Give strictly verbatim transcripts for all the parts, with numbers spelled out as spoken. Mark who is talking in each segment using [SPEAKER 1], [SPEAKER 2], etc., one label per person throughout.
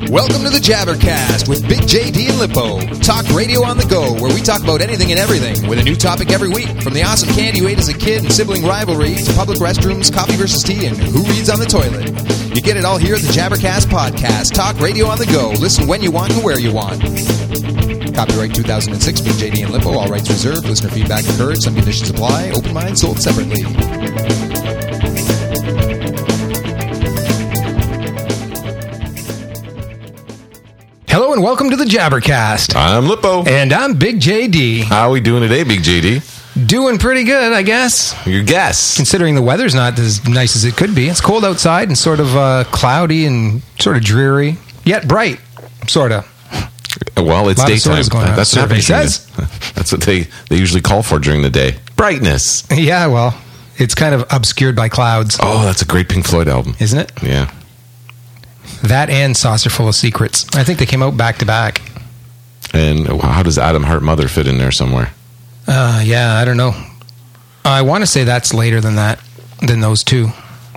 [SPEAKER 1] Welcome to the Jabbercast with Big J D and Lippo. Talk radio on the go, where we talk about anything and everything with a new topic every week. From the awesome candy you ate as a kid and sibling rivalry to public restrooms, coffee versus tea, and who reads on the toilet. You get it all here at the Jabbercast Podcast. Talk radio on the go. Listen when you want and where you want. Copyright two thousand six, Big J D and Lippo. All rights reserved. Listener feedback encouraged. Some conditions apply. Open mind sold separately. Hello and welcome to the Jabbercast.
[SPEAKER 2] I'm Lippo.
[SPEAKER 1] And I'm Big J D.
[SPEAKER 2] How are we doing today, Big J D?
[SPEAKER 1] Doing pretty good, I guess.
[SPEAKER 2] Your guess.
[SPEAKER 1] Considering the weather's not as nice as it could be. It's cold outside and sort of uh, cloudy and sort of dreary, yet bright, sort of.
[SPEAKER 2] Well, it's daytime.
[SPEAKER 1] That's what
[SPEAKER 2] survey
[SPEAKER 1] says.
[SPEAKER 2] That's what they, they usually call for during the day. Brightness.
[SPEAKER 1] Yeah, well, it's kind of obscured by clouds.
[SPEAKER 2] Oh, that's a great Pink Floyd album.
[SPEAKER 1] Isn't it?
[SPEAKER 2] Yeah.
[SPEAKER 1] That and Saucer Full of Secrets. I think they came out back to back.
[SPEAKER 2] And how does Adam Hart Mother fit in there somewhere?
[SPEAKER 1] Uh, yeah, I don't know. I want to say that's later than that, than those two.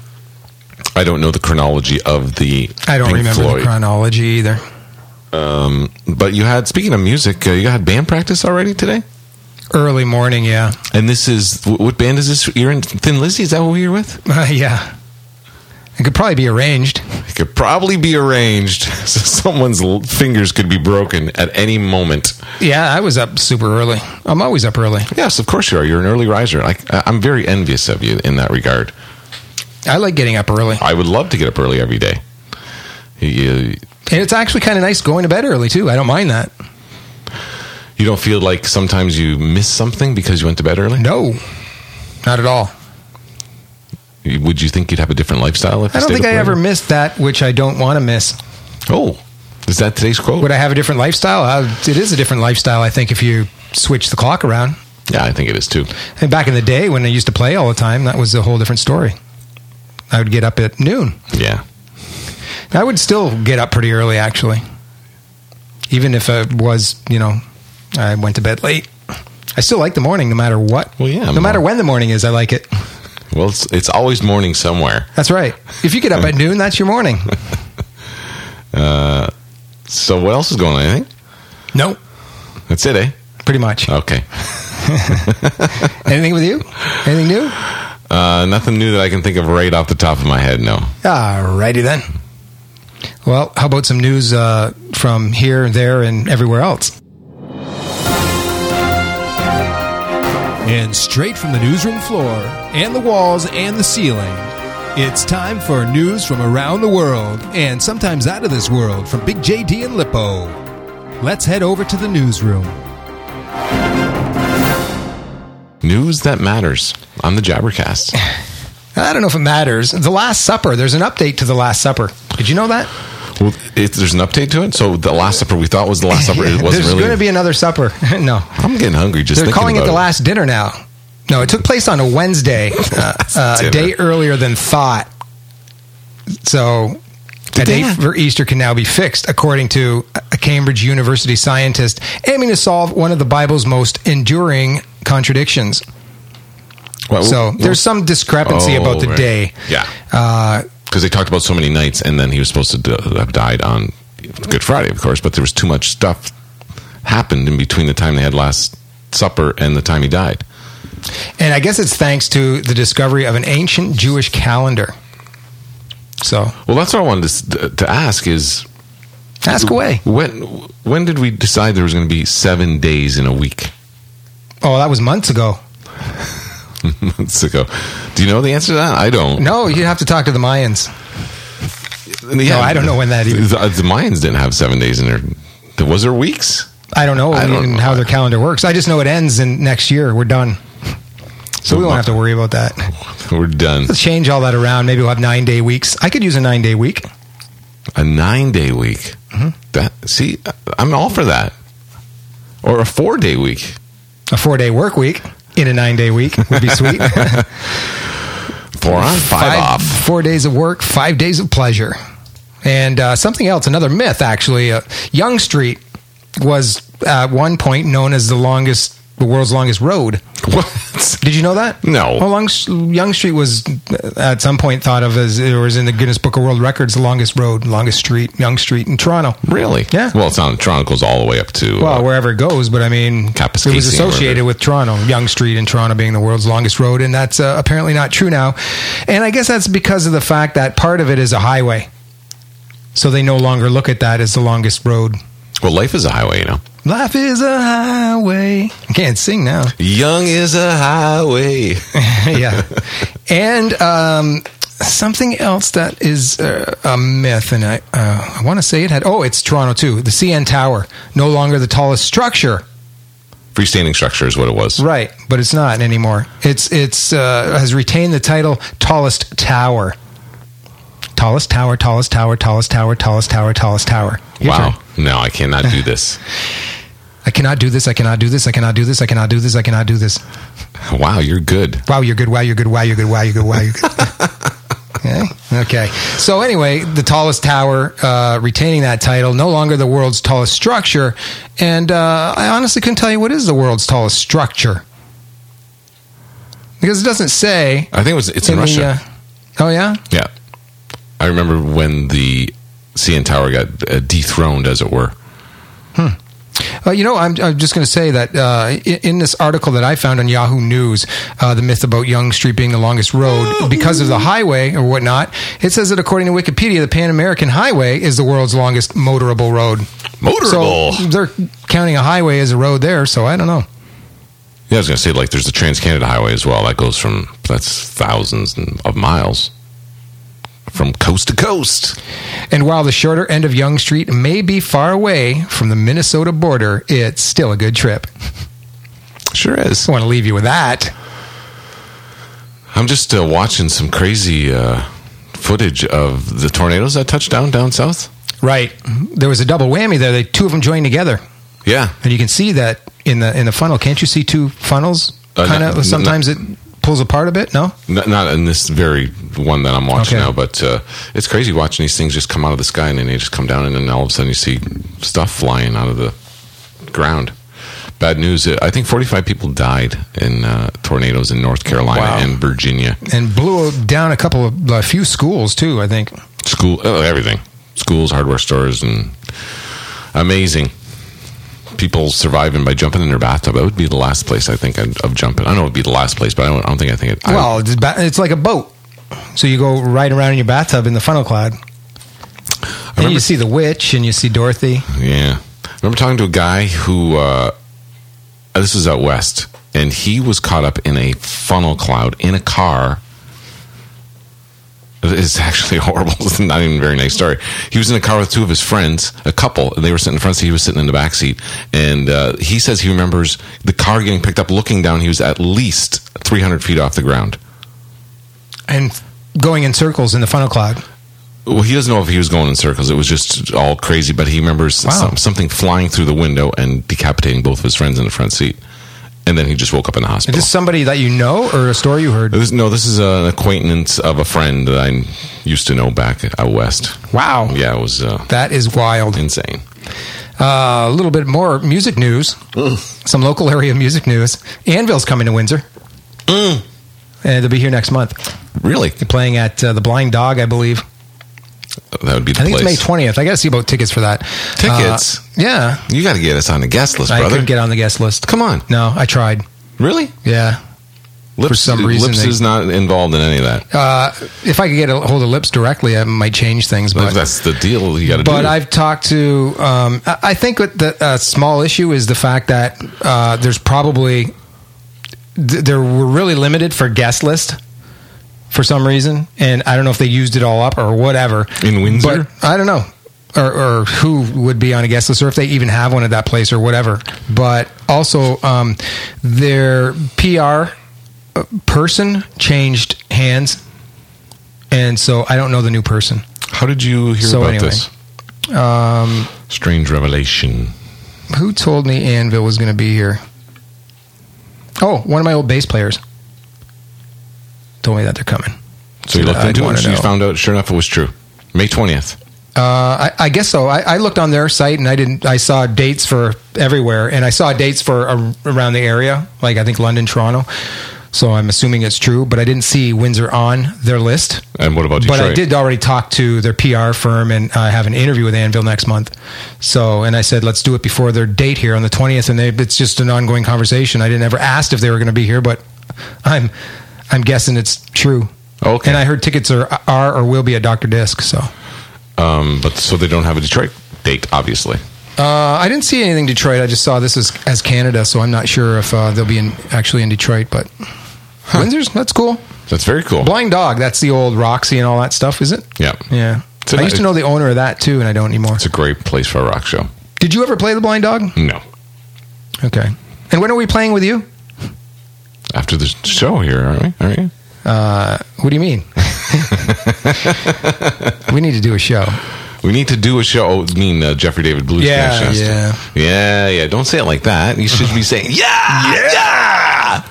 [SPEAKER 2] I don't know the chronology of the
[SPEAKER 1] I don't
[SPEAKER 2] Pink
[SPEAKER 1] remember
[SPEAKER 2] Floyd.
[SPEAKER 1] the chronology either.
[SPEAKER 2] Um, but you had, speaking of music, uh, you had band practice already today?
[SPEAKER 1] Early morning, yeah.
[SPEAKER 2] And this is, what band is this? You're in Thin Lizzy? Is that what you're with?
[SPEAKER 1] Uh, yeah. It could probably be arranged.
[SPEAKER 2] It could probably be arranged. So someone's fingers could be broken at any moment.
[SPEAKER 1] Yeah, I was up super early. I'm always up early.
[SPEAKER 2] Yes, of course you are. You're an early riser. Like, I'm very envious of you in that regard.
[SPEAKER 1] I like getting up early.
[SPEAKER 2] I would love to get up early every day. You,
[SPEAKER 1] and it's actually kind of nice going to bed early, too. I don't mind that.
[SPEAKER 2] You don't feel like sometimes you miss something because you went to bed early?
[SPEAKER 1] No, not at all.
[SPEAKER 2] Would you think you'd have a different lifestyle if you
[SPEAKER 1] I don't
[SPEAKER 2] stayed
[SPEAKER 1] think
[SPEAKER 2] up
[SPEAKER 1] I
[SPEAKER 2] later?
[SPEAKER 1] ever missed that which I don't want to miss.
[SPEAKER 2] Oh, is that today's quote?
[SPEAKER 1] Would I have a different lifestyle? Uh, it is a different lifestyle, I think, if you switch the clock around.
[SPEAKER 2] Yeah, I think it is, too.
[SPEAKER 1] And back in the day when I used to play all the time, that was a whole different story. I would get up at noon.
[SPEAKER 2] Yeah.
[SPEAKER 1] I would still get up pretty early, actually. Even if it was, you know, I went to bed late. I still like the morning no matter what.
[SPEAKER 2] Well, yeah.
[SPEAKER 1] No matter when the morning is, I like it.
[SPEAKER 2] Well, it's, it's always morning somewhere.
[SPEAKER 1] That's right. If you get up at noon, that's your morning.
[SPEAKER 2] Uh, so what else is going on? Anything?
[SPEAKER 1] Nope.
[SPEAKER 2] That's it, eh?
[SPEAKER 1] Pretty much.
[SPEAKER 2] Okay.
[SPEAKER 1] Anything with you? Anything new?
[SPEAKER 2] Uh, nothing new that I can think of right off the top of my head, no.
[SPEAKER 1] Alrighty then. Well, how about some news uh, from here, there, and everywhere else?
[SPEAKER 3] And straight from the newsroom floor, and the walls, and the ceiling, it's time for news from around the world, and sometimes out of this world, from Big J D and Lippo. Let's head over to the newsroom.
[SPEAKER 2] News that matters on the Jabbercast.
[SPEAKER 1] I don't know if it matters. The Last Supper, there's an update to The Last Supper. Did you know that?
[SPEAKER 2] Well, it, there's an update to it? So the Last Supper we thought was the Last Supper. It wasn't
[SPEAKER 1] There's
[SPEAKER 2] really.
[SPEAKER 1] going to be another supper. No.
[SPEAKER 2] I'm getting hungry just
[SPEAKER 1] They're
[SPEAKER 2] thinking
[SPEAKER 1] calling
[SPEAKER 2] about
[SPEAKER 1] it The Last Dinner now. No, it took place on a Wednesday, uh, uh, a day earlier than thought. So a date
[SPEAKER 2] have-
[SPEAKER 1] for Easter can now be fixed, according to a Cambridge University scientist aiming to solve one of the Bible's most enduring contradictions.
[SPEAKER 2] Well,
[SPEAKER 1] So
[SPEAKER 2] well,
[SPEAKER 1] there's some discrepancy
[SPEAKER 2] oh,
[SPEAKER 1] about the
[SPEAKER 2] right.
[SPEAKER 1] day.
[SPEAKER 2] Yeah.
[SPEAKER 1] Uh,
[SPEAKER 2] Because they talked about so many nights, and then he was supposed to do, have died on Good Friday, of course, but there was too much stuff happened in between the time they had Last Supper and the time he died.
[SPEAKER 1] and I guess it's thanks to the discovery of an ancient Jewish calendar. So
[SPEAKER 2] Well, that's what I wanted to, to ask is...
[SPEAKER 1] ask away.
[SPEAKER 2] When, when did we decide there was going to be seven days in a week?
[SPEAKER 1] Oh, that was months ago.
[SPEAKER 2] Months ago. Do you know the answer to that? I don't.
[SPEAKER 1] No, you have to talk to the Mayans.
[SPEAKER 2] Yeah,
[SPEAKER 1] No, I don't know when that even-
[SPEAKER 2] The, the Mayans didn't have seven days in there. Was there weeks?
[SPEAKER 1] I don't know
[SPEAKER 2] I don't
[SPEAKER 1] even
[SPEAKER 2] know.
[SPEAKER 1] how their calendar works. I just know it ends in next year. We're done. So we won't have to worry about that.
[SPEAKER 2] We're done.
[SPEAKER 1] Let's change all that around. Maybe we'll have nine day weeks. I could use a nine day week.
[SPEAKER 2] A nine day week.
[SPEAKER 1] Mm-hmm.
[SPEAKER 2] That see, I'm all for that. Or a four day week.
[SPEAKER 1] A four day work week in a nine day week would be sweet.
[SPEAKER 2] Four on, five, off.
[SPEAKER 1] Four days of work, five days of pleasure. And uh, something else, another myth, actually. Uh, Yonge Street was at one point known as the longest
[SPEAKER 4] the world's longest road.
[SPEAKER 2] What?
[SPEAKER 4] Did you know that?
[SPEAKER 2] No.
[SPEAKER 4] Well, Long, Yonge Street was at some point thought of as it was in the Guinness Book of World Records, the longest road, longest street, Yonge Street in Toronto.
[SPEAKER 2] Really?
[SPEAKER 4] Yeah.
[SPEAKER 2] Well, it's not. Toronto goes all the way up to.
[SPEAKER 4] Well,
[SPEAKER 2] uh,
[SPEAKER 4] wherever it goes, but I mean,
[SPEAKER 2] Kapuskasing
[SPEAKER 4] it was associated
[SPEAKER 2] or
[SPEAKER 4] with Toronto, Yonge Street in Toronto being the world's longest road, and that's uh, apparently not true now. And I guess that's because of the fact that part of it is a highway. So they no longer look at that as the longest road.
[SPEAKER 2] Well, life is a highway, you know.
[SPEAKER 4] Life is a highway. I can't sing now.
[SPEAKER 2] Young is a highway.
[SPEAKER 4] Yeah. And um, something else that is uh, a myth, and I, uh, I want to say it had, oh, it's Toronto too. The C N Tower, no longer the tallest structure.
[SPEAKER 2] Freestanding structure is what it was.
[SPEAKER 4] Right, but it's not anymore. It's it's uh, has retained the title tallest tower. Tallest tower, tallest tower, tallest tower, tallest tower, tallest tower. Your
[SPEAKER 2] Wow.
[SPEAKER 4] turn.
[SPEAKER 2] No, I cannot do this.
[SPEAKER 4] I cannot do this. I cannot do this. I cannot do this. I cannot do this. I cannot do this.
[SPEAKER 2] Wow, you're good.
[SPEAKER 4] Wow, you're good. Wow, you're good. Wow, you're good. Wow, you're good. Wow, you're good. Okay. Okay. So anyway, the tallest tower, uh, retaining that title, no longer the world's tallest structure. And uh, I honestly couldn't tell you what is the world's tallest structure. Because it doesn't say.
[SPEAKER 2] I think it was. It's in,
[SPEAKER 4] in the,
[SPEAKER 2] Russia.
[SPEAKER 4] uh, oh, yeah?
[SPEAKER 2] Yeah. I remember when the C N Tower got uh, dethroned, as it were.
[SPEAKER 4] Hmm. Uh, you know, I'm, I'm just going to say that uh, in, in this article that I found on Yahoo News, uh, the myth about Yonge Street being the longest road because of the highway or whatnot, it says that according to Wikipedia, the Pan American Highway is the world's longest motorable road.
[SPEAKER 2] Motorable?
[SPEAKER 4] So they're counting a highway as a road there, so I don't know.
[SPEAKER 2] Yeah, I was going to say, like, there's the Trans-Canada Highway as well. That goes from, that's thousands of miles. From coast to coast.
[SPEAKER 4] And while the shorter end of Yonge Street may be far away from the Minnesota border, it's still a good trip.
[SPEAKER 2] Sure is.
[SPEAKER 4] I want to leave you with that.
[SPEAKER 2] I'm just uh, watching some crazy uh, footage of the tornadoes that touched down down south.
[SPEAKER 4] Right. There was a double whammy there. They, two of them joined together.
[SPEAKER 2] Yeah.
[SPEAKER 4] And you can see that in the in the funnel. Can't you see two funnels?
[SPEAKER 2] Uh,
[SPEAKER 4] kind
[SPEAKER 2] no,
[SPEAKER 4] of. Sometimes
[SPEAKER 2] no,
[SPEAKER 4] it pulls apart a bit. No.
[SPEAKER 2] N- not in this very one that I'm watching
[SPEAKER 4] Okay.
[SPEAKER 2] now, but uh, it's crazy watching these things just come out of the sky and then they just come down, and then all of a sudden you see stuff flying out of the ground. Bad news. uh, I think forty-five people died in uh, tornadoes in North Carolina
[SPEAKER 4] Wow.
[SPEAKER 2] and Virginia.
[SPEAKER 4] And blew down a couple of a few schools too. I think.
[SPEAKER 2] School, oh, everything. Schools, hardware stores, and amazing. People surviving by jumping in their bathtub. That would be the last place I think I'd, of jumping. I know it would be the last place, but I don't, I don't think I think it. I,
[SPEAKER 4] Well, it's, ba- it's like a boat. So you go right around in your bathtub in the funnel cloud. And
[SPEAKER 2] remember-
[SPEAKER 4] you see the witch and you see Dorothy.
[SPEAKER 2] Yeah. I remember talking to a guy who, uh, this was out west, and he was caught up in a funnel cloud in a car. It's actually horrible. It's not even a very nice story. He was in a car with two of his friends, a couple. They were sitting in the front seat. He was sitting in the back seat. And uh, he says he remembers the car getting picked up, looking down. He was at least three hundred feet off the ground.
[SPEAKER 4] And going in circles in the funnel cloud.
[SPEAKER 2] Well, he doesn't know if he was going in circles. It was just all crazy. But he remembers
[SPEAKER 4] Wow.
[SPEAKER 2] some, something flying through the window and decapitating both of his friends in the front seat. And then he just woke up in the
[SPEAKER 4] Is
[SPEAKER 2] hospital.
[SPEAKER 4] this somebody that you know or a story you heard?
[SPEAKER 2] This, no, this is an acquaintance of a friend that I used to know back out west.
[SPEAKER 4] Wow.
[SPEAKER 2] Yeah, it was uh,
[SPEAKER 4] That is wild.
[SPEAKER 2] insane.
[SPEAKER 4] Uh, a little bit more music news. Some local area music news. Anvil's coming to Windsor.
[SPEAKER 2] Mm.
[SPEAKER 4] And they'll be here next month.
[SPEAKER 2] Really?
[SPEAKER 4] They're playing at uh, the Blind Dog, I believe.
[SPEAKER 2] That would be the
[SPEAKER 4] I think
[SPEAKER 2] place.
[SPEAKER 4] it's May twentieth. I got to see about tickets for that.
[SPEAKER 2] Tickets?
[SPEAKER 4] Uh, yeah.
[SPEAKER 2] You got to get us on the guest list,
[SPEAKER 4] I
[SPEAKER 2] brother.
[SPEAKER 4] couldn't get on the guest list.
[SPEAKER 2] Come on.
[SPEAKER 4] No, I tried.
[SPEAKER 2] Really?
[SPEAKER 4] Yeah.
[SPEAKER 2] Lips,
[SPEAKER 4] For some reason
[SPEAKER 2] Lips
[SPEAKER 4] they-
[SPEAKER 2] is not involved in any of that.
[SPEAKER 4] Uh, if I could get a hold of Lips directly, I might change things. But
[SPEAKER 2] That's the deal you got to do.
[SPEAKER 4] But I've talked to. Um, I I think what the uh, small issue is the fact that uh, there's probably th- there were really limited for guest list for some reason, and I don't know if they used it all up or whatever.
[SPEAKER 2] In Windsor?
[SPEAKER 4] But I don't know. Or, or who would be on a guest list, or if they even have one at that place, or whatever. But also, um, their P R person changed hands, and so I don't know the new person.
[SPEAKER 2] How did you hear
[SPEAKER 4] So
[SPEAKER 2] about
[SPEAKER 4] anyway.
[SPEAKER 2] this?
[SPEAKER 4] Um,
[SPEAKER 2] Strange revelation.
[SPEAKER 4] who told me Anvil was going to be here? Oh, one of my old bass players told me that they're coming.
[SPEAKER 2] So you looked
[SPEAKER 4] I'd
[SPEAKER 2] into it
[SPEAKER 4] wanna
[SPEAKER 2] and you
[SPEAKER 4] know.
[SPEAKER 2] found out, sure enough, it was true. May twentieth.
[SPEAKER 4] Uh, I, I guess so. I, I looked on their site and I didn't. I saw dates for everywhere, and I saw dates for uh, around the area, like I think London, Toronto. So I'm assuming it's true, but I didn't see Windsor on their list.
[SPEAKER 2] And what about Detroit?
[SPEAKER 4] But I did already talk to their P R firm, and I have an interview with Anvil next month. So, and I said, let's do it before their date here on the twentieth, and they, it's just an ongoing conversation. I didn't ever ask if they were going to be here, but I'm I'm guessing it's true.
[SPEAKER 2] Okay.
[SPEAKER 4] And I heard tickets are are or will be at Doctor Disc. So,
[SPEAKER 2] um, but so they don't have a Detroit date, obviously.
[SPEAKER 4] Uh, I didn't see anything Detroit. I just saw this as as Canada, so I'm not sure if uh, they'll be in actually in Detroit, but. Huh. Windsor's, that's cool.
[SPEAKER 2] That's very cool.
[SPEAKER 4] Blind Dog, that's the old Roxy and all that stuff, is it?
[SPEAKER 2] Yeah.
[SPEAKER 4] Yeah.
[SPEAKER 2] It's a,
[SPEAKER 4] I used to know the owner of that too, and I don't anymore.
[SPEAKER 2] It's a great place for a rock show.
[SPEAKER 4] Did you ever play the Blind Dog?
[SPEAKER 2] No.
[SPEAKER 4] Okay. And when are we playing with you?
[SPEAKER 2] After the show here, aren't we? Aren't you?
[SPEAKER 4] Uh, what do you mean? We need to do a show.
[SPEAKER 2] We need to do a show. Oh, you mean uh, Jeffrey David Blues
[SPEAKER 4] Yeah,
[SPEAKER 2] Connection.
[SPEAKER 4] yeah.
[SPEAKER 2] Yeah, yeah. Don't say it like that. You should be saying, yeah, yeah. yeah!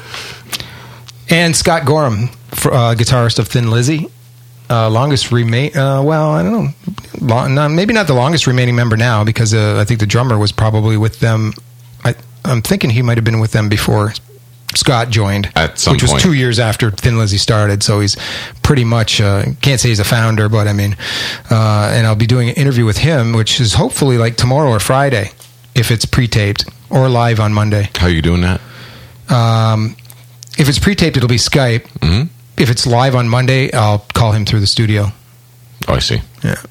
[SPEAKER 4] And Scott Gorham, for, uh, guitarist of Thin Lizzy, uh, longest remain. Uh, well, I don't know, Long, no, maybe not the longest remaining member now, because uh, I think the drummer was probably with them. I, I'm thinking he might have been with them before Scott joined,
[SPEAKER 2] at some
[SPEAKER 4] which
[SPEAKER 2] point.
[SPEAKER 4] was two years after Thin Lizzy started. So he's pretty much uh, can't say he's a founder, but I mean, uh, and I'll be doing an interview with him, which is hopefully like tomorrow or Friday, if it's pre-taped, or live on Monday.
[SPEAKER 2] How are you doing that?
[SPEAKER 4] Um. If it's pre-taped, it'll be Skype.
[SPEAKER 2] Mm-hmm.
[SPEAKER 4] If it's live on Monday, I'll call him through the studio.
[SPEAKER 2] Oh, I see.
[SPEAKER 4] Yeah.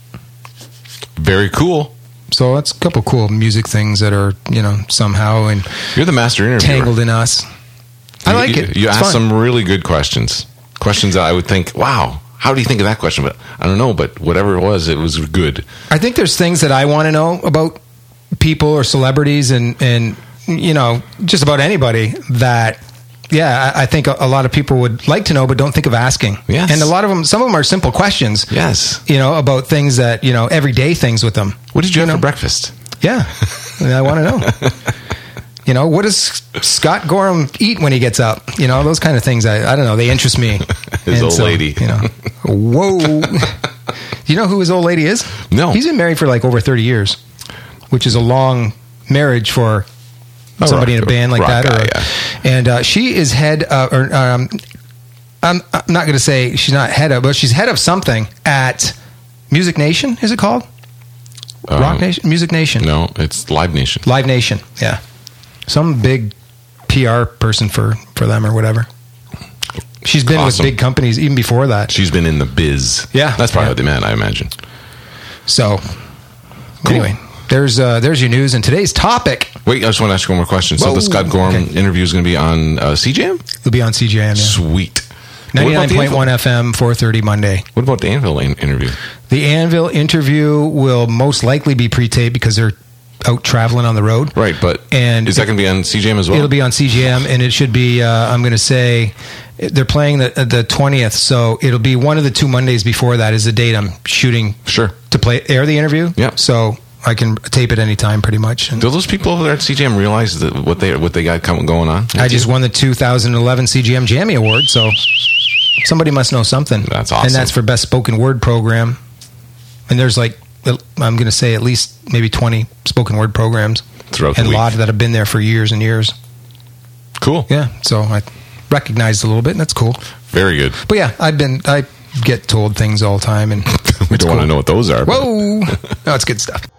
[SPEAKER 2] Very cool.
[SPEAKER 4] So that's a couple cool music things that are, you know, somehow and
[SPEAKER 2] You're the master interviewer.
[SPEAKER 4] tangled in us. I like
[SPEAKER 2] you,
[SPEAKER 4] it.
[SPEAKER 2] You
[SPEAKER 4] It's
[SPEAKER 2] asked
[SPEAKER 4] fun.
[SPEAKER 2] some really good questions. Questions that I would think, wow, how do you think of that question? But I don't know, but whatever it was, it was good.
[SPEAKER 4] I think there's things that I want to know about people or celebrities and, and you know, just about anybody that... Yeah, I think a lot of people would like to know, but don't think of asking.
[SPEAKER 2] Yes.
[SPEAKER 4] And a lot of them, some of them are simple questions.
[SPEAKER 2] Yes.
[SPEAKER 4] You know, about things that, you know, everyday things with them.
[SPEAKER 2] What did you,
[SPEAKER 4] You
[SPEAKER 2] have
[SPEAKER 4] know?
[SPEAKER 2] for breakfast?
[SPEAKER 4] Yeah. I want to know. You know, what does Scott Gorham eat when he gets up? You know, those kind of things, I, I don't know, they interest me.
[SPEAKER 2] His
[SPEAKER 4] And
[SPEAKER 2] old
[SPEAKER 4] so,
[SPEAKER 2] lady.
[SPEAKER 4] You know, whoa. Do you know who his old lady is?
[SPEAKER 2] No.
[SPEAKER 4] He's been married for like over thirty years, which is a long marriage for
[SPEAKER 2] A
[SPEAKER 4] somebody
[SPEAKER 2] rock-
[SPEAKER 4] in a band like
[SPEAKER 2] rock
[SPEAKER 4] that.
[SPEAKER 2] guy,
[SPEAKER 4] or,
[SPEAKER 2] yeah.
[SPEAKER 4] And uh, she is head, uh, or um, I'm, I'm not going to say she's not head of, but she's head of something at Music Nation, is it called?
[SPEAKER 2] Um,
[SPEAKER 4] Rock Nation? Music Nation.
[SPEAKER 2] No, it's Live Nation.
[SPEAKER 4] Live Nation, yeah. Some big P R person for, for them or whatever. She's been
[SPEAKER 2] Awesome.
[SPEAKER 4] with big companies even before that.
[SPEAKER 2] She's been in the biz.
[SPEAKER 4] Yeah.
[SPEAKER 2] That's probably
[SPEAKER 4] Yeah.
[SPEAKER 2] what they meant, I imagine.
[SPEAKER 4] So,
[SPEAKER 2] Cool.
[SPEAKER 4] anyway, there's uh, there's your news. And today's topic
[SPEAKER 2] Wait, I just want to ask you one more question. So
[SPEAKER 4] Whoa.
[SPEAKER 2] the Scott Gorham
[SPEAKER 4] Okay.
[SPEAKER 2] interview is going to be on uh, C J M?
[SPEAKER 4] will be on C J M, yeah.
[SPEAKER 2] Sweet. What about
[SPEAKER 4] ninety-nine
[SPEAKER 2] the
[SPEAKER 4] point one
[SPEAKER 2] Anvil-
[SPEAKER 4] F M, four thirty Monday.
[SPEAKER 2] What about the Anvil in- interview?
[SPEAKER 4] The Anvil interview will most likely be pre-taped because they're out traveling on the road.
[SPEAKER 2] Right, but
[SPEAKER 4] And
[SPEAKER 2] is that going to be on C J M as well?
[SPEAKER 4] It'll be on C J M, and it should be, uh, I'm going to say, they're playing the the twentieth, so it'll be one of the two Mondays before that is the date I'm shooting
[SPEAKER 2] Sure.
[SPEAKER 4] to play air the interview.
[SPEAKER 2] Yeah.
[SPEAKER 4] So I can tape it anytime pretty much. And
[SPEAKER 2] Do those people over there at C J M realize that what they what they got come, going on?
[SPEAKER 4] I just won the two thousand eleven C G M Jammy Award, so somebody must know something.
[SPEAKER 2] That's awesome.
[SPEAKER 4] And that's for Best Spoken Word Program. And there's like, I'm going to say at least maybe twenty spoken word programs.
[SPEAKER 2] Throughout the
[SPEAKER 4] and a
[SPEAKER 2] week.
[SPEAKER 4] lot that have been there for years and years.
[SPEAKER 2] Cool.
[SPEAKER 4] Yeah, so I recognized a little bit, and that's cool.
[SPEAKER 2] Very good.
[SPEAKER 4] But yeah, I've been, I get told things all the time, and
[SPEAKER 2] We don't want to know what those are. but-
[SPEAKER 4] Whoa! No, it's good stuff.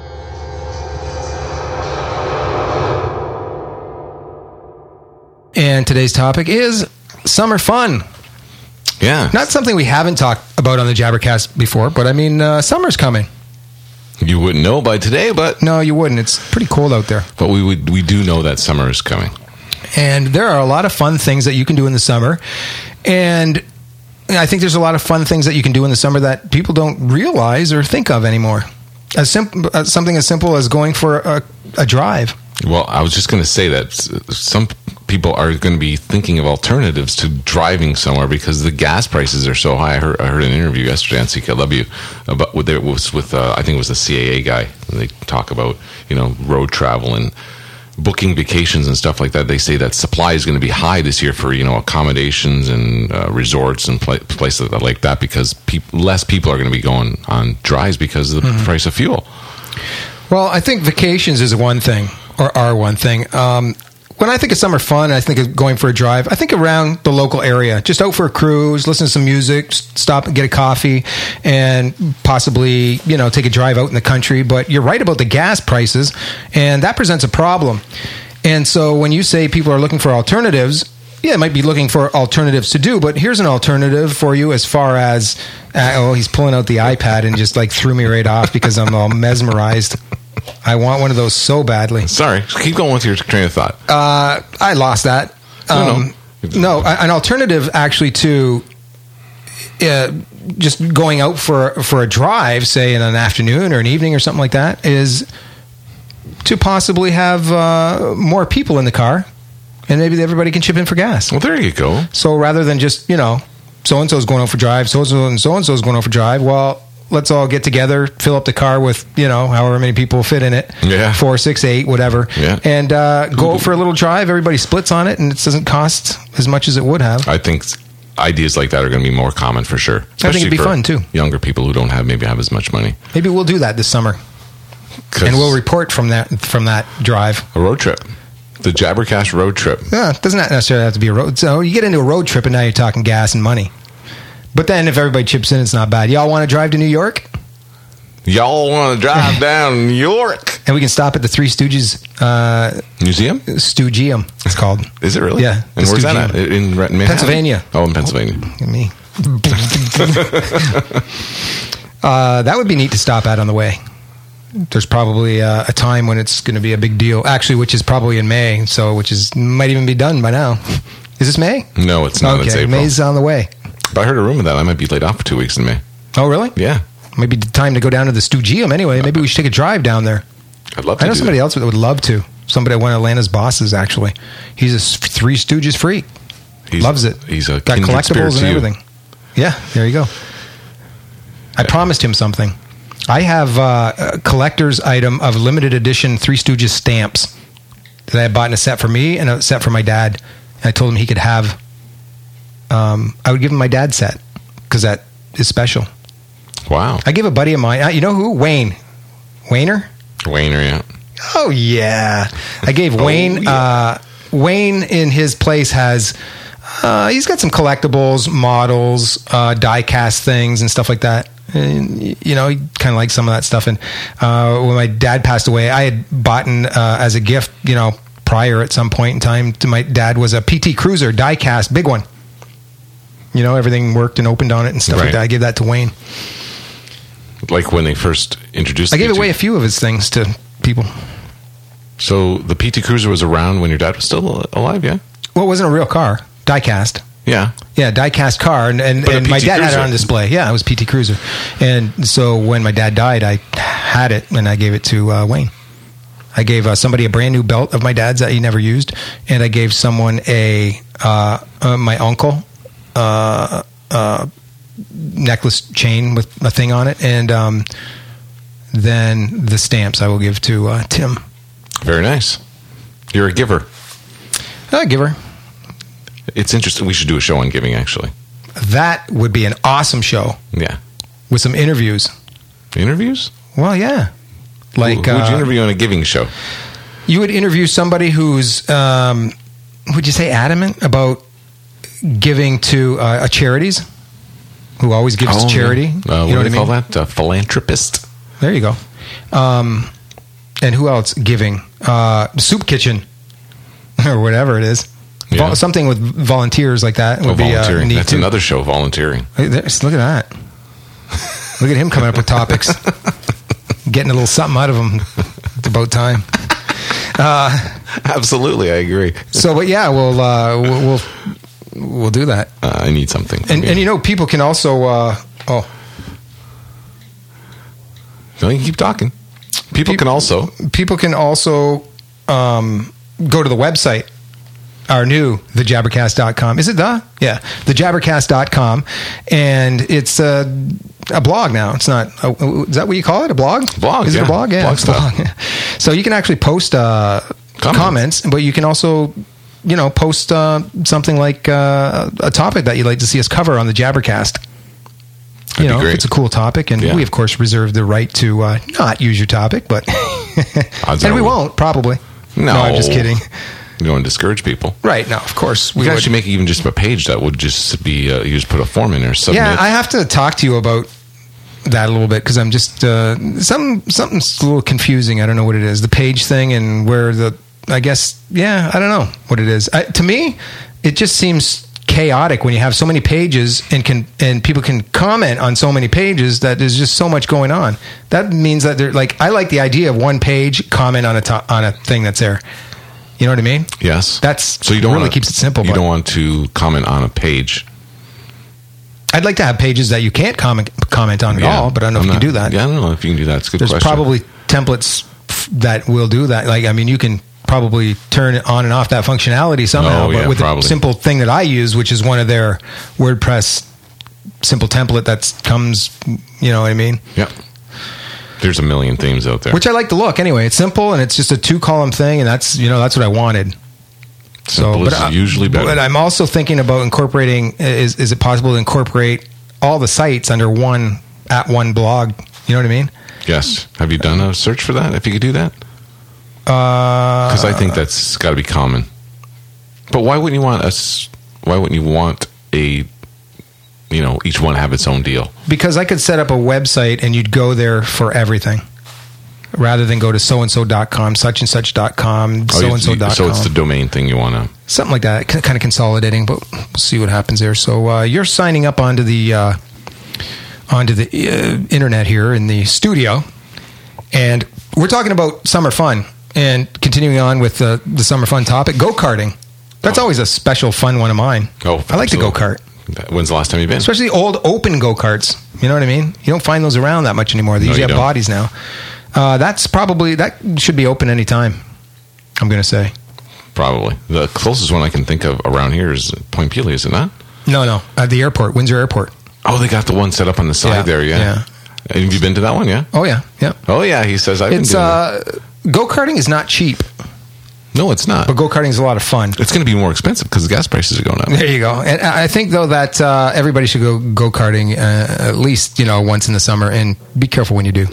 [SPEAKER 4] And today's topic is summer fun.
[SPEAKER 2] Yeah.
[SPEAKER 4] Not something we haven't talked about on the Jabbercast before, but I mean, uh, summer's coming.
[SPEAKER 2] You wouldn't know by today, but
[SPEAKER 4] No, you wouldn't. It's pretty cold out there.
[SPEAKER 2] but we would we do know that summer is coming.
[SPEAKER 4] And there are a lot of fun things that you can do in the summer. And I think there's a lot of fun things that you can do in the summer that people don't realize or think of anymore. As simple, uh, something as simple as going for a, a drive.
[SPEAKER 2] Well, I was just going to say that s- some people are going to be thinking of alternatives to driving somewhere because the gas prices are so high. I heard, I heard an interview yesterday on C K W about what there was with uh, I think it was the C A A guy. They talk about you know road travel and booking vacations and stuff like that, they say that supply is going to be high this year for, you know, accommodations and uh, resorts and pla- places like that, because peop- less people are going to be going on drives because of the mm-hmm. price of fuel.
[SPEAKER 4] Well, I think vacations is one thing, or are one thing. Um, when I think of summer fun, I think of going for a drive. I think around the local area, just out for a cruise, listen to some music, stop and get a coffee, and possibly, you know, take a drive out in the country. But you're right about the gas prices, and that presents a problem. And so when you say people are looking for alternatives, yeah, it might be looking for alternatives to do, but here's an alternative for you as far as, uh, oh, he's pulling out the iPad and just like threw me right off because I'm all mesmerized. I want one of those so badly.
[SPEAKER 2] Sorry, keep going with your train of thought.
[SPEAKER 4] Uh, I lost that. Um, no, no. no, an alternative actually to uh, just going out for for a drive, say in an afternoon or an evening or something like that, is to possibly have uh, more people in the car, and maybe everybody can chip in for gas.
[SPEAKER 2] Well, there you go.
[SPEAKER 4] So rather than just, you know, so and so is going out for drive, so and so and so and so is going out for drive. Well, let's all get together, fill up the car with, you know, however many people fit in it.
[SPEAKER 2] Yeah.
[SPEAKER 4] Four, six, eight, whatever.
[SPEAKER 2] Yeah.
[SPEAKER 4] And uh, go out for a little drive. Everybody splits on it, and it doesn't cost as much as it would have.
[SPEAKER 2] I think ideas like that are going to be more common for sure.
[SPEAKER 4] I think it'd be fun, too.
[SPEAKER 2] Younger people who don't have maybe have as much money.
[SPEAKER 4] Maybe we'll do that this summer. And we'll report from that from that drive.
[SPEAKER 2] A road trip. The Jabbercast road trip.
[SPEAKER 4] Yeah, it doesn't necessarily have to be a road. So you get into a road trip, and now you're talking gas and money. But then if everybody chips in, it's not bad. Y'all want to drive to New York?
[SPEAKER 2] Y'all want to drive down New York?
[SPEAKER 4] And we can stop at the Three Stooges uh,
[SPEAKER 2] Museum?
[SPEAKER 4] Stoogium, it's called.
[SPEAKER 2] Is it really?
[SPEAKER 4] Yeah.
[SPEAKER 2] And where's that at? In, in Manhattan?
[SPEAKER 4] Pennsylvania.
[SPEAKER 2] Oh, in Pennsylvania.
[SPEAKER 4] Oh, me. uh, that would be neat to stop at on the way. There's probably uh, a time when it's going to be a big deal. Actually, which is probably in May, so which is might even be done by now. Is this May?
[SPEAKER 2] No, it's not.
[SPEAKER 4] Okay,
[SPEAKER 2] it's April.
[SPEAKER 4] May's on the way.
[SPEAKER 2] But I heard a rumor that I might be laid off for two weeks in May.
[SPEAKER 4] Oh, really?
[SPEAKER 2] Yeah.
[SPEAKER 4] Maybe time to go down to the Stoogium anyway. Maybe we should take a drive down there.
[SPEAKER 2] I'd love to.
[SPEAKER 4] I know
[SPEAKER 2] do
[SPEAKER 4] somebody
[SPEAKER 2] that.
[SPEAKER 4] else that would love to. Somebody, one of Atlanta's bosses, actually. He's a Three Stooges freak.
[SPEAKER 2] He's,
[SPEAKER 4] Loves it.
[SPEAKER 2] He's a
[SPEAKER 4] got
[SPEAKER 2] kindred spirit
[SPEAKER 4] collectibles
[SPEAKER 2] to
[SPEAKER 4] and
[SPEAKER 2] you.
[SPEAKER 4] everything. Yeah, there you go. I promised him something. I have uh, a collector's item of limited edition Three Stooges stamps that I had bought in a set for me and a set for my dad. And I told him he could have. Um, I would give him my dad's set because that is special.
[SPEAKER 2] Wow.
[SPEAKER 4] I gave a buddy of mine. Uh, you know who? Wayne. Wayner?
[SPEAKER 2] Wayner, yeah.
[SPEAKER 4] Oh, yeah. I gave
[SPEAKER 2] Oh,
[SPEAKER 4] Wayne.
[SPEAKER 2] yeah.
[SPEAKER 4] Uh, Wayne in his place has. Uh, he's got some collectibles, models, uh, die-cast things, and stuff like that. And, you know, he kind of likes some of that stuff. And uh, when my dad passed away, I had bought uh, as a gift, you know, prior at some point in time to my dad was a P T Cruiser die-cast, big one. You know, everything worked and opened on it and stuff
[SPEAKER 2] Right.
[SPEAKER 4] like that. I gave that to Wayne.
[SPEAKER 2] Like when they first introduced
[SPEAKER 4] I gave
[SPEAKER 2] the P T
[SPEAKER 4] away a few of his things to people.
[SPEAKER 2] So the P T Cruiser was around when your dad was still alive, yeah?
[SPEAKER 4] Well, it wasn't a real car. Die-cast.
[SPEAKER 2] Yeah.
[SPEAKER 4] Yeah, die-cast car, and, and,
[SPEAKER 2] But a
[SPEAKER 4] and my
[SPEAKER 2] P T
[SPEAKER 4] dad had it
[SPEAKER 2] Cruiser.
[SPEAKER 4] on display. Yeah, it was P T Cruiser. And so when my dad died, I had it, and I gave it to uh, Wayne. I gave uh, somebody a brand new belt of my dad's that he never used, and I gave someone a uh, uh, my uncle uh, uh, necklace chain with a thing on it, and um, then the stamps I will give to uh, Tim.
[SPEAKER 2] Very nice. You're a giver.
[SPEAKER 4] I give her.
[SPEAKER 2] It's interesting. We should do a show on giving, actually.
[SPEAKER 4] That would be an awesome show
[SPEAKER 2] Yeah.
[SPEAKER 4] with some interviews.
[SPEAKER 2] Interviews?
[SPEAKER 4] Well, yeah. Like,
[SPEAKER 2] Who would you
[SPEAKER 4] uh,
[SPEAKER 2] interview on a giving show?
[SPEAKER 4] you would interview somebody who's, um, would you say adamant about giving to uh, a charities, who always gives
[SPEAKER 2] Oh,
[SPEAKER 4] to charity.
[SPEAKER 2] yeah. Uh,
[SPEAKER 4] You
[SPEAKER 2] what
[SPEAKER 4] know
[SPEAKER 2] do
[SPEAKER 4] what
[SPEAKER 2] they
[SPEAKER 4] I
[SPEAKER 2] call
[SPEAKER 4] mean?
[SPEAKER 2] that? A philanthropist?
[SPEAKER 4] There you go. Um, and who else giving? Uh, soup kitchen or whatever it is.
[SPEAKER 2] Yeah.
[SPEAKER 4] Vol- something with volunteers like that would
[SPEAKER 2] Oh,
[SPEAKER 4] be uh,
[SPEAKER 2] volunteering.
[SPEAKER 4] neat
[SPEAKER 2] That's
[SPEAKER 4] too.
[SPEAKER 2] another show, volunteering.
[SPEAKER 4] Hey, there's- Look at that. Look at him coming up with topics. Getting a little something out of him. It's about time. Uh,
[SPEAKER 2] Absolutely, I agree.
[SPEAKER 4] so, but yeah, we'll uh, we'll, we'll we'll do that.
[SPEAKER 2] Uh, I need something. from
[SPEAKER 4] And
[SPEAKER 2] you.
[SPEAKER 4] and you know, people can also. Uh, oh,
[SPEAKER 2] No, you keep talking. People
[SPEAKER 4] Peop-
[SPEAKER 2] can also.
[SPEAKER 4] people can also um, go to the website. Our new the jabbercast dot com. Is it the? Yeah, the jabbercast dot com. And it's a, a blog now. It's not, a, is that what you call it? A blog?
[SPEAKER 2] Blog,
[SPEAKER 4] Is it
[SPEAKER 2] yeah.
[SPEAKER 4] a blog? Yeah.
[SPEAKER 2] Blog
[SPEAKER 4] it's a blog. So you can actually post uh,
[SPEAKER 2] Comments.
[SPEAKER 4] comments, but you can also, you know, post uh, something like uh, a topic that you'd like to see us cover on the Jabbercast.
[SPEAKER 2] That'd
[SPEAKER 4] you know,
[SPEAKER 2] be great.
[SPEAKER 4] if it's a cool topic, and
[SPEAKER 2] Yeah.
[SPEAKER 4] we of course reserve the right to uh, not use your topic, but
[SPEAKER 2] Odds
[SPEAKER 4] and
[SPEAKER 2] are
[SPEAKER 4] we
[SPEAKER 2] we-
[SPEAKER 4] won't probably.
[SPEAKER 2] No.
[SPEAKER 4] I'm just kidding.
[SPEAKER 2] You don't want to discourage people.
[SPEAKER 4] Right? No, of course
[SPEAKER 2] We
[SPEAKER 4] we
[SPEAKER 2] could
[SPEAKER 4] would.
[SPEAKER 2] actually make even just a page that would just be, uh, you just put a form in there, submit.
[SPEAKER 4] Yeah, I have to talk to you about that a little bit because I'm just uh, some something's a little confusing. I don't know what it is, the page thing, and where the I guess yeah, I don't know what it is. I, to me, it just seems chaotic when you have so many pages and can and people can comment on so many pages that there's just so much going on. That means that they're like I like the idea of one page comment on a to, on a thing that's there. You know what I mean?
[SPEAKER 2] Yes.
[SPEAKER 4] That's
[SPEAKER 2] so you don't
[SPEAKER 4] really
[SPEAKER 2] wanna,
[SPEAKER 4] keeps it simple.
[SPEAKER 2] You
[SPEAKER 4] but
[SPEAKER 2] don't want to comment on a page.
[SPEAKER 4] I'd like to have pages that you can't comment comment on at
[SPEAKER 2] Yeah.
[SPEAKER 4] all, but I don't know
[SPEAKER 2] I'm
[SPEAKER 4] if you
[SPEAKER 2] not-
[SPEAKER 4] can do that.
[SPEAKER 2] Yeah, I don't know if you can do that. It's a good
[SPEAKER 4] There's
[SPEAKER 2] question.
[SPEAKER 4] probably templates f- that will do that. Like, I mean, you can probably turn it on and off that functionality somehow.
[SPEAKER 2] Oh,
[SPEAKER 4] but
[SPEAKER 2] yeah,
[SPEAKER 4] with
[SPEAKER 2] probably.
[SPEAKER 4] the simple thing that I use, which is one of their WordPress simple template that comes, you know what I mean?
[SPEAKER 2] Yeah. There's a million themes out there.
[SPEAKER 4] Which I like to look anyway. It's simple and it's just a two column thing, and that's you know that's what I wanted.
[SPEAKER 2] Simple is
[SPEAKER 4] I-
[SPEAKER 2] usually better.
[SPEAKER 4] But I'm also thinking about incorporating. Is is it possible to incorporate all the sites under one at one blog? You know what I mean?
[SPEAKER 2] Yes. Have you done a search for that? If you could do that?
[SPEAKER 4] Uh,
[SPEAKER 2] Because I think that's got to be common. But why wouldn't you want us? Why wouldn't you want a, you know, each one have its own deal?
[SPEAKER 4] Because I could set up a website and you'd go there for everything, rather than go to so and so dot com, such and such dot com,
[SPEAKER 2] Oh,
[SPEAKER 4] so
[SPEAKER 2] you-
[SPEAKER 4] and so dot com.
[SPEAKER 2] So it's the domain thing you want to.
[SPEAKER 4] Something like that, kind of consolidating. But we'll see what happens there. So uh, you're signing up onto the uh, onto the uh, internet here in the studio, and we're talking about summer fun. And continuing on with the, the summer fun topic, go-karting. That's always a special fun one of mine.
[SPEAKER 2] Oh,
[SPEAKER 4] I like to
[SPEAKER 2] absolutely.
[SPEAKER 4] go-kart.
[SPEAKER 2] When's the last time you've been?
[SPEAKER 4] Especially old open go-karts. You know what I mean? You don't find those around that much anymore. They
[SPEAKER 2] No,
[SPEAKER 4] usually
[SPEAKER 2] you
[SPEAKER 4] have
[SPEAKER 2] don't.
[SPEAKER 4] bodies now. Uh, that's probably, that should be open anytime, I'm going to say.
[SPEAKER 2] Probably. The closest one I can think of around here is Point Pelee, is it not?
[SPEAKER 4] No, no. At the airport, Windsor Airport.
[SPEAKER 2] Oh, they got the one set up on the side
[SPEAKER 4] Yeah,
[SPEAKER 2] there, yeah.
[SPEAKER 4] yeah.
[SPEAKER 2] Have you been to that one, yeah?
[SPEAKER 4] Oh, yeah. Yeah.
[SPEAKER 2] Oh, yeah, he says I've
[SPEAKER 4] It's,
[SPEAKER 2] been doing that.
[SPEAKER 4] uh, go-karting is not cheap,
[SPEAKER 2] No, it's not.
[SPEAKER 4] but go-karting is a lot of fun.
[SPEAKER 2] It's going to be more expensive because the gas prices are going up.
[SPEAKER 4] There you go. And I think, though, that uh, everybody should go go-karting uh, at least, you know, once in the summer, and be careful when you do.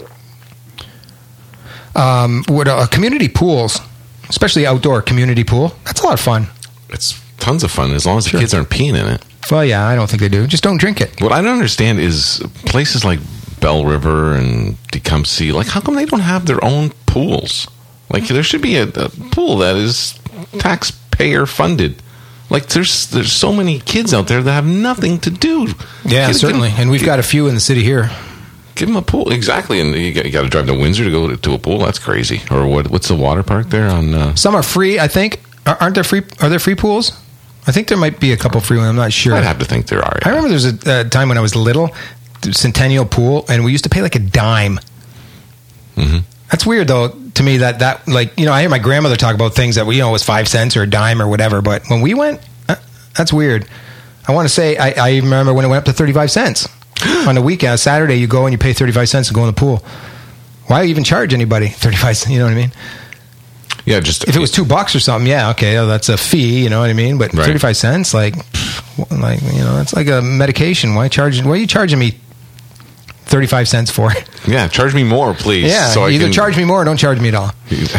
[SPEAKER 4] Um, what uh, community pools, especially outdoor community pool, that's a lot of fun.
[SPEAKER 2] It's tons of fun as long as
[SPEAKER 4] Sure.
[SPEAKER 2] the kids aren't peeing in it.
[SPEAKER 4] Well, yeah, I don't think they do. Just don't drink it.
[SPEAKER 2] What I don't understand is places like Bell River and Tecumseh, like how come they don't have their own pools? Like there should be a, a pool that is taxpayer funded. Like there's there's so many kids out there that have nothing to do.
[SPEAKER 4] Yeah,
[SPEAKER 2] Give-
[SPEAKER 4] certainly.
[SPEAKER 2] give-
[SPEAKER 4] And we've
[SPEAKER 2] give-
[SPEAKER 4] got a few in the city here.
[SPEAKER 2] Give them a pool, exactly. And you got, you got to drive to Windsor to go to, to a pool. That's crazy. Or what? What's the water park there on? Uh,
[SPEAKER 4] Some are free, I think. Are- Aren't there free? Are there free pools? I think there might be a couple free ones. I'm not sure.
[SPEAKER 2] I'd have to think there are.
[SPEAKER 4] I remember there was a uh, time when I was little, the Centennial Pool, and we used to pay like a dime.
[SPEAKER 2] Mhm.
[SPEAKER 4] That's weird, though, to me. That that like you know, I hear my grandmother talk about things that you know was five cents or a dime or whatever. But when we went, uh, that's weird. I want to say I, I remember when it went up to thirty-five cents on the weekend. Saturday, you go and you pay thirty-five cents to go in the pool. Why even charge anybody thirty-five cents? You know what I mean?
[SPEAKER 2] Yeah, just
[SPEAKER 4] If it was two bucks or something, yeah, okay, oh, that's a fee. You know what I mean? But
[SPEAKER 2] Right.
[SPEAKER 4] thirty-five cents, like, pff, like you know, that's like a medication. Why charging? Why are you charging me thirty-five cents for it?
[SPEAKER 2] yeah, charge me more, please.
[SPEAKER 4] Yeah,
[SPEAKER 2] so I
[SPEAKER 4] either
[SPEAKER 2] can,
[SPEAKER 4] charge me more or don't charge me at all.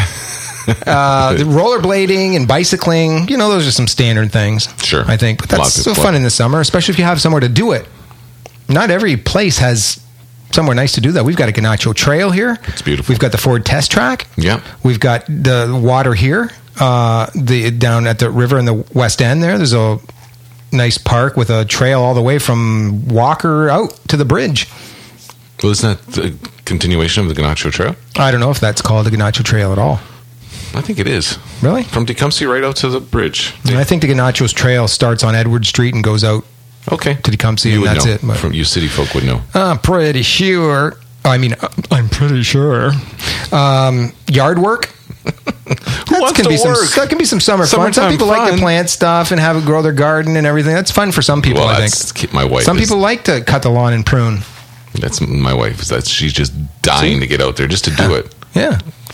[SPEAKER 4] Uh, the rollerblading and bicycling, you know, those are some standard things.
[SPEAKER 2] Sure.
[SPEAKER 4] I think, but that's
[SPEAKER 2] Lots of
[SPEAKER 4] so
[SPEAKER 2] fun.
[SPEAKER 4] fun in the summer, especially if you have somewhere to do it. Not every place has somewhere nice to do that. We've got a Ganacho Trail here.
[SPEAKER 2] It's beautiful.
[SPEAKER 4] We've got the Ford Test Track.
[SPEAKER 2] Yeah.
[SPEAKER 4] We've got the water here, uh, the down at the river in the West End. There, there's a nice park with a trail all the way from Walker out to the bridge.
[SPEAKER 2] Well, isn't that the continuation of the Ganacho Trail?
[SPEAKER 4] I don't know if that's called the Ganacho Trail at all.
[SPEAKER 2] I think it is.
[SPEAKER 4] Really?
[SPEAKER 2] From Tecumseh right out to the bridge.
[SPEAKER 4] And I think the Ganacho's Trail starts on Edward Street and goes out
[SPEAKER 2] Okay.
[SPEAKER 4] to Tecumseh,
[SPEAKER 2] You
[SPEAKER 4] and
[SPEAKER 2] would
[SPEAKER 4] that's
[SPEAKER 2] know.
[SPEAKER 4] it. But
[SPEAKER 2] From you city folk would know.
[SPEAKER 4] I'm pretty sure. I mean, uh, I'm pretty sure. Um, yard work. That
[SPEAKER 2] wants
[SPEAKER 4] can
[SPEAKER 2] to
[SPEAKER 4] be some.
[SPEAKER 2] work?
[SPEAKER 4] That can be some summer fun. Some
[SPEAKER 2] Summertime
[SPEAKER 4] people like
[SPEAKER 2] fun.
[SPEAKER 4] to plant stuff and have it grow their garden and everything. That's fun for some people.
[SPEAKER 2] Well,
[SPEAKER 4] I think.
[SPEAKER 2] that's ki- my wife.
[SPEAKER 4] Some
[SPEAKER 2] is-
[SPEAKER 4] people like to cut the lawn and prune.
[SPEAKER 2] That's my wife. That's she's just dying to get out there just to do it.
[SPEAKER 4] Yeah.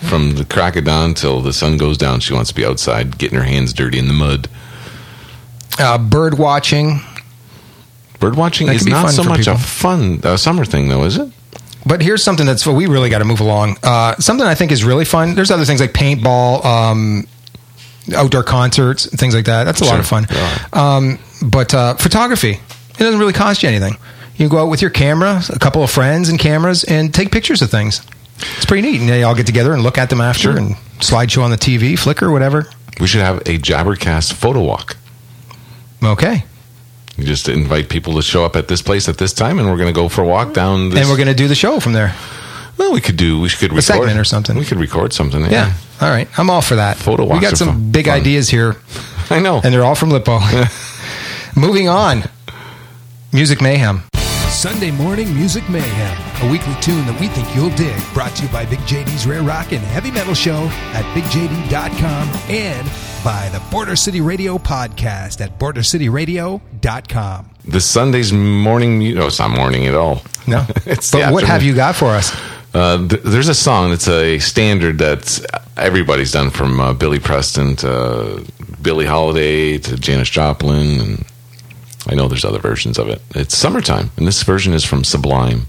[SPEAKER 2] From the crack of dawn till the sun goes down, she wants to be outside, getting her hands dirty in the mud.
[SPEAKER 4] Uh, bird watching.
[SPEAKER 2] Bird watching
[SPEAKER 4] That
[SPEAKER 2] is
[SPEAKER 4] can be
[SPEAKER 2] not
[SPEAKER 4] fun
[SPEAKER 2] so
[SPEAKER 4] for
[SPEAKER 2] much
[SPEAKER 4] people.
[SPEAKER 2] a fun uh, summer thing, though, is it?
[SPEAKER 4] But here's something that's well, we really got to move along. Uh, something I think is really fun. There's other things like paintball, um, outdoor concerts, things like that. That's a lot
[SPEAKER 2] Sure.
[SPEAKER 4] of fun.
[SPEAKER 2] Yeah.
[SPEAKER 4] Um, but uh, photography, it doesn't really cost you anything. You can go out with your camera, a couple of friends and cameras, and take pictures of things. It's pretty neat. And they all get together and look at them after
[SPEAKER 2] Sure.
[SPEAKER 4] and slideshow on the T V, Flickr, whatever.
[SPEAKER 2] We should have a Jabbercast photo walk.
[SPEAKER 4] Okay.
[SPEAKER 2] You just invite people to show up at this place at this time, and we're going to go for a walk down this.
[SPEAKER 4] And we're going to do the show from there.
[SPEAKER 2] Well, we could do. We could record
[SPEAKER 4] segment or something.
[SPEAKER 2] We could record something. Yeah,
[SPEAKER 4] Yeah. All right. I'm all for that.
[SPEAKER 2] Photo
[SPEAKER 4] We
[SPEAKER 2] walks
[SPEAKER 4] got
[SPEAKER 2] are
[SPEAKER 4] some
[SPEAKER 2] fun-
[SPEAKER 4] big
[SPEAKER 2] fun.
[SPEAKER 4] ideas here.
[SPEAKER 2] I know.
[SPEAKER 4] And they're all from Lippo. Moving on. Music Mayhem.
[SPEAKER 3] Sunday Morning Music Mayhem, a weekly tune that we think you'll dig. Brought to you by Big J D's Rare Rock and Heavy Metal Show at big j d dot com and by the Border City Radio podcast at border city radio dot com.
[SPEAKER 2] The Sunday's morning. mu- No, it's not morning at all.
[SPEAKER 4] No.
[SPEAKER 2] It's the
[SPEAKER 4] But what have
[SPEAKER 2] afternoon.
[SPEAKER 4] you got for us?
[SPEAKER 2] Uh, th- there's a song that's a standard that everybody's done, from uh, Billy Preston to Billie Holiday to Janis Joplin, and I know there's other versions of it. It's Summertime, and this version is from Sublime.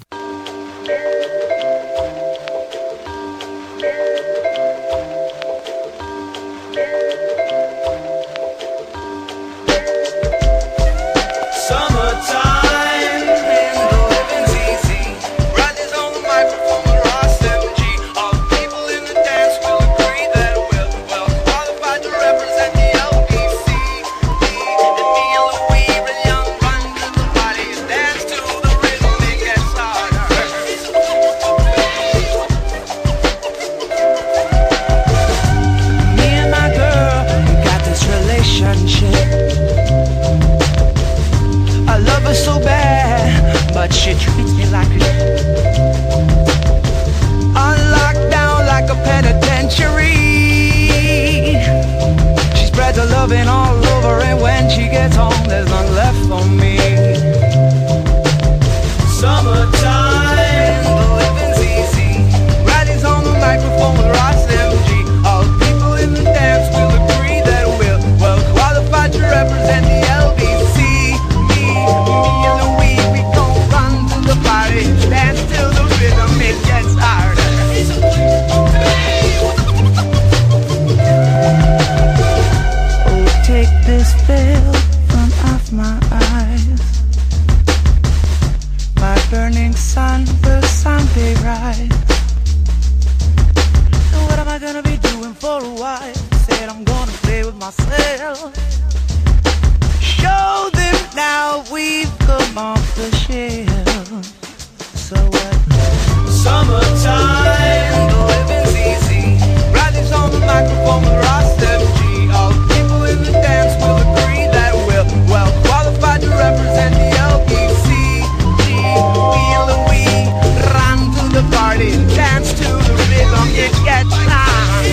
[SPEAKER 5] Summertime and the living's easy. Riders on the microphone with Ross M G. All the people in the dance will agree that we're well qualified to represent the L B C. Me and me and Louis, real young, run to the party and dance to the rhythm. It gets harder. Me and my girl, we got this relationship. I love her so bad, but she treats me like a on lockdown like a penitentiary. She spreads her loving all over, and when she gets home, there's none left for me. Summertime, the living's easy. Riding's on the microphone with Ross M G. All the people in the dance will agree that we're well qualified to represent the L B C. Me and Louis, we gon' run to the party, dance till the rhythm it gets harder. Oh, take this veil from off my eyes. My burning sun will someday rise. And what am I gonna be doing for a while? Said I'm gonna play with myself. Show them now we've come off the shelf. So what? Summertime, the living's easy. Riding's on the microphone with Ross M G. All the people in the dance will agree that we're well qualified to represent the L B C. G, me and Louis run to the party and dance to the rhythm. It gets harder.